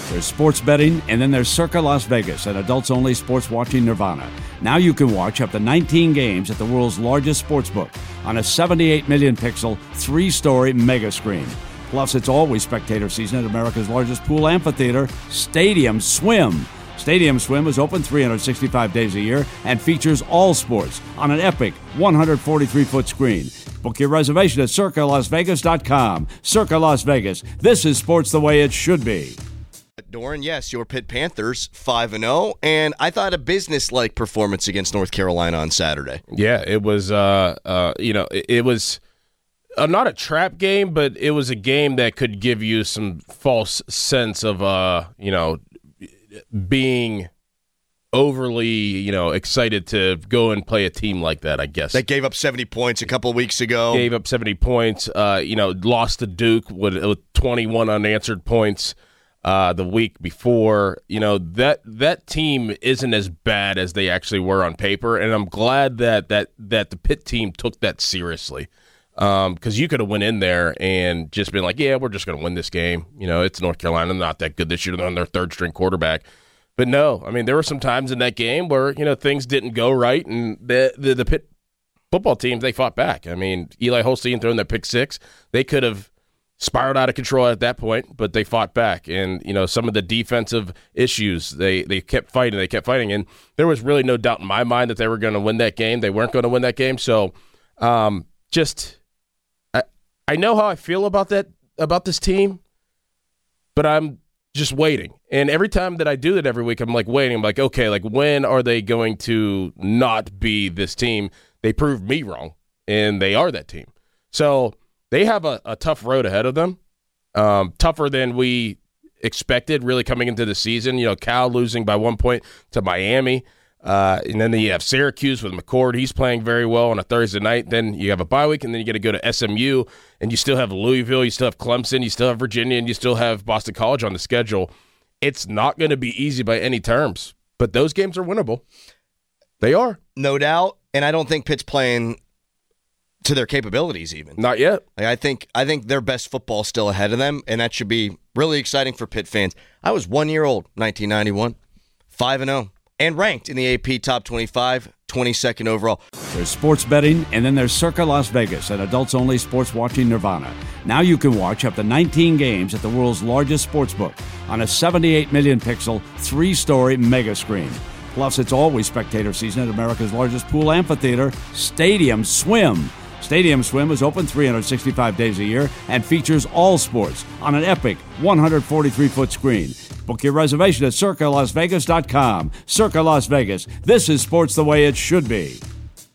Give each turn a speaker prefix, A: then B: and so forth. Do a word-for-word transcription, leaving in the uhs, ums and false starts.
A: There's sports betting, and then there's Circa Las Vegas, an adults-only sports watching nirvana. Now you can watch up to nineteen games at the world's largest sportsbook on a seventy-eight million pixel, three-story mega screen. Plus, it's always spectator season at America's largest pool amphitheater, Stadium Swim. Stadium Swim is open three hundred sixty-five days a year and features all sports on an epic one hundred forty-three foot screen. Book your reservation at circa las vegas dot com. Circa Las Vegas. This is sports the way it should be.
B: Doran, yes, your Pitt Panthers five and oh, and I thought a business-like performance against North Carolina on Saturday.
C: Yeah, it was, uh, uh, you know, it, it was uh, not a trap game, but it was a game that could give you some false sense of, uh, you know, being overly, you know, excited to go and play a team like that, I guess.
B: That gave up seventy points a couple of weeks ago.
C: Gave up seventy points, uh, you know, lost to Duke with, with twenty-one unanswered points. Uh, the week before, you know, that that team isn't as bad as they actually were on paper, and I'm glad that that that the Pitt team took that seriously, because um, you could have went in there and just been like, yeah, we're just going to win this game. You know, it's North Carolina, not that good this year. They're on their third string quarterback, but no, I mean, there were some times in that game where, you know, things didn't go right, and the the, the Pitt football team, they fought back. I mean, Eli Holstein throwing that pick six, they could have spiraled out of control at that point, but they fought back. And, you know, some of the defensive issues, they, they kept fighting, they kept fighting. And there was really no doubt in my mind that they were going to win that game. They weren't going to win that game. So um, just, I, I know how I feel about that, about this team, but I'm just waiting. And every time that I do that every week, I'm like waiting. I'm like, okay, like when are they going to not be this team? They proved me wrong, and they are that team. So they have a, a tough road ahead of them, um, tougher than we expected really coming into the season. You know, Cal losing by one point to Miami. Uh, and then you have Syracuse with McCord. He's playing very well on a Thursday night. Then you have a bye week, and then you got to go to S M U, and you still have Louisville, you still have Clemson, you still have Virginia, and you still have Boston College on the schedule. It's not going to be easy by any terms, but those games are winnable. They are.
B: No doubt, and I don't think Pitt's playing to their capabilities even.
C: Not yet.
B: Like, I think I think their best football is still ahead of them, and that should be really exciting for Pitt fans. I was one year old, nineteen ninety-one, five and oh, and ranked in the A P Top twenty-five, twenty-second overall.
A: There's sports betting, and then there's Circa Las Vegas, an adults-only sports watching nirvana. Now you can watch up to nineteen games at the world's largest sportsbook on a seventy-eight million pixel, three-story mega screen. Plus, it's always spectator season at America's largest pool amphitheater, Stadium Swim. Stadium Swim is open three hundred sixty-five days a year and features all sports on an epic one hundred forty-three foot screen. Book your reservation at circa las vegas dot com. Circa Las Vegas. This is sports the way it should be.